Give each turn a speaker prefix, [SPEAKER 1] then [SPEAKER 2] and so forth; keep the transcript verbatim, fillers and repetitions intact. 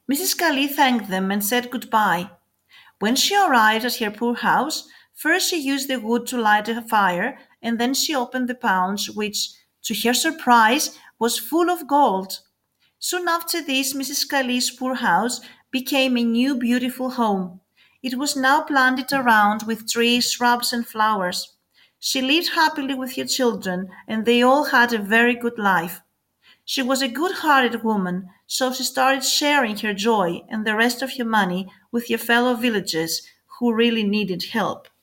[SPEAKER 1] Missus Kali thanked them and said goodbye. When she arrived at her poor house, first she used the wood to light a fire, and then she opened the pouch, which, to her surprise, was full of gold. Soon after this, Missus Kali's poor house became a new beautiful home. It was now planted around with trees, shrubs, and flowers. She lived happily with her children, and they all had a very good life. She was a good-hearted woman, so she started sharing her joy and the rest of her money with her fellow villagers who really needed help.